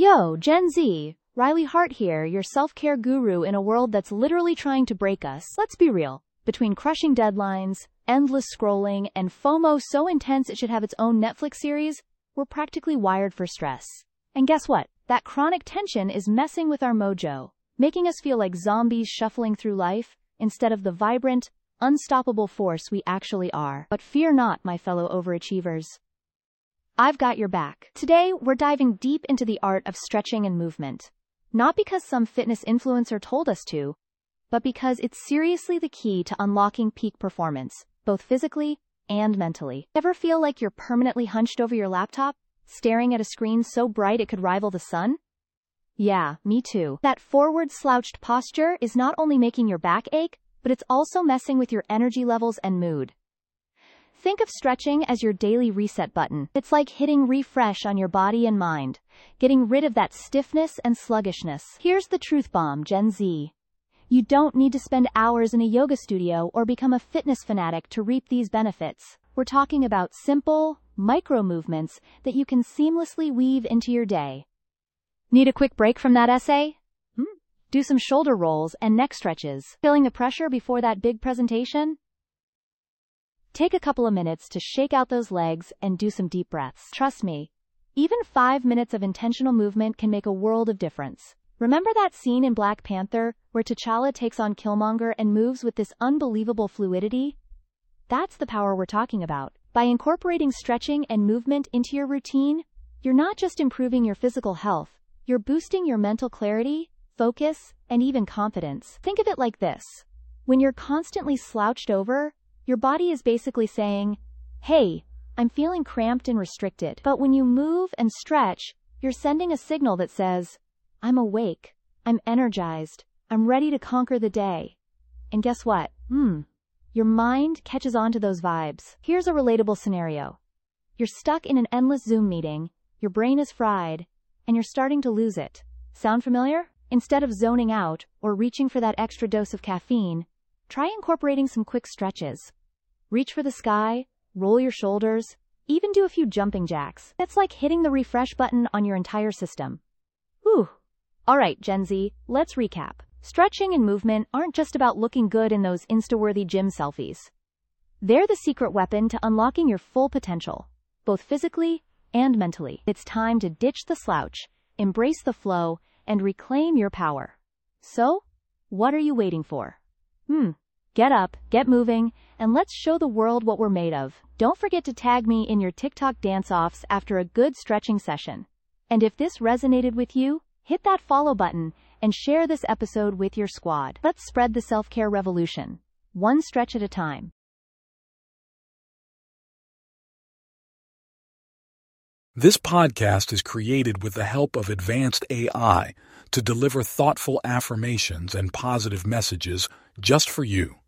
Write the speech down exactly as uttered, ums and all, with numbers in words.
Yo, Gen Z, Riley Hart here, your self-care guru in a world that's literally trying to break us. Let's be real. Between crushing deadlines, endless scrolling, and FOMO so intense it should have its own Netflix series, we're practically wired for stress. And guess what? That chronic tension is messing with our mojo, making us feel like zombies shuffling through life instead of the vibrant, unstoppable force we actually are. But fear not, my fellow overachievers. I've got your back. Today, we're diving deep into the art of stretching and movement. Not because some fitness influencer told us to, but because it's seriously the key to unlocking peak performance, both physically and mentally. Ever feel like you're permanently hunched over your laptop, staring at a screen so bright it could rival the sun? Yeah, me too. That forward slouched posture is not only making your back ache, but it's also messing with your energy levels and mood. Think of stretching as your daily reset button. It's like hitting refresh on your body and mind, getting rid of that stiffness and sluggishness. Here's the truth bomb, Gen Z. You don't need to spend hours in a yoga studio or become a fitness fanatic to reap these benefits. We're talking about simple, micro movements that you can seamlessly weave into your day. Need a quick break from that essay? Hmm? Do some shoulder rolls and neck stretches. Feeling the pressure before that big presentation? Take a couple of minutes to shake out those legs and do some deep breaths. Trust me, even five minutes of intentional movement can make a world of difference. Remember that scene in Black Panther where T'Challa takes on Killmonger and moves with this unbelievable fluidity? That's the power we're talking about. By incorporating stretching and movement into your routine, you're not just improving your physical health, you're boosting your mental clarity, focus, and even confidence. Think of it like this. When you're constantly slouched over, your body is basically saying, hey, I'm feeling cramped and restricted. But when you move and stretch, you're sending a signal that says, I'm awake, I'm energized, I'm ready to conquer the day. And guess what? Hmm. Your mind catches on to those vibes. Here's a relatable scenario. You're stuck in an endless Zoom meeting, your brain is fried, and you're starting to lose it. Sound familiar? Instead of zoning out or reaching for that extra dose of caffeine, try incorporating some quick stretches. Reach for the sky, roll your shoulders, even do a few jumping jacks. It's like hitting the refresh button on your entire system. Whew. All right, Gen Z, let's recap. Stretching and movement aren't just about looking good in those Insta-worthy gym selfies. They're the secret weapon to unlocking your full potential, both physically and mentally. It's time to ditch the slouch, embrace the flow, and reclaim your power. So, what are you waiting for? Hmm. Get up, get moving, and let's show the world what we're made of. Don't forget to tag me in your TikTok dance-offs after a good stretching session. And if this resonated with you, hit that follow button and share this episode with your squad. Let's spread the self-care revolution, one stretch at a time. This podcast is created with the help of advanced A I to deliver thoughtful affirmations and positive messages just for you.